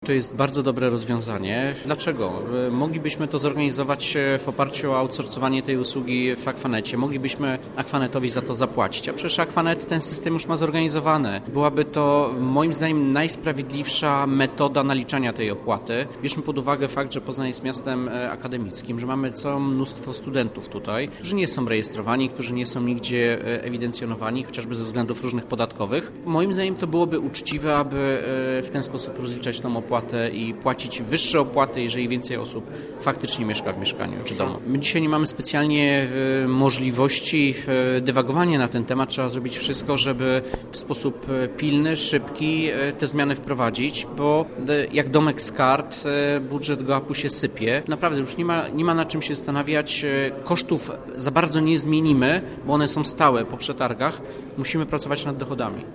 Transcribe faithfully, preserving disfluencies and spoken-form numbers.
To jest bardzo dobre rozwiązanie. Dlaczego? Moglibyśmy to zorganizować w oparciu o outsourcowanie tej usługi w Aquanecie. Moglibyśmy Aquanetowi za to zapłacić, a przecież Aquanet ten system już ma zorganizowany. Byłaby to moim zdaniem najsprawiedliwsza metoda naliczania tej opłaty. Bierzmy pod uwagę fakt, że Poznań jest miastem akademickim, że mamy całe mnóstwo studentów tutaj, którzy nie są rejestrowani, którzy nie są nigdzie ewidencjonowani, chociażby ze względów różnych podatkowych. Moim zdaniem to byłoby uczciwe, aby w ten sposób rozliczać tą opłatę i płacić wyższe opłaty, jeżeli więcej osób faktycznie mieszka w mieszkaniu czy domu. My dzisiaj nie mamy specjalnie możliwości dywagowania na ten temat. Trzeba zrobić wszystko, żeby w sposób pilny, szybki te zmiany wprowadzić, bo jak domek z kart, budżet GOAP-u się sypie. Naprawdę już nie ma, nie ma na czym się zastanawiać. Kosztów za bardzo nie zmienimy, bo one są stałe po przetargach. Musimy pracować nad dochodami.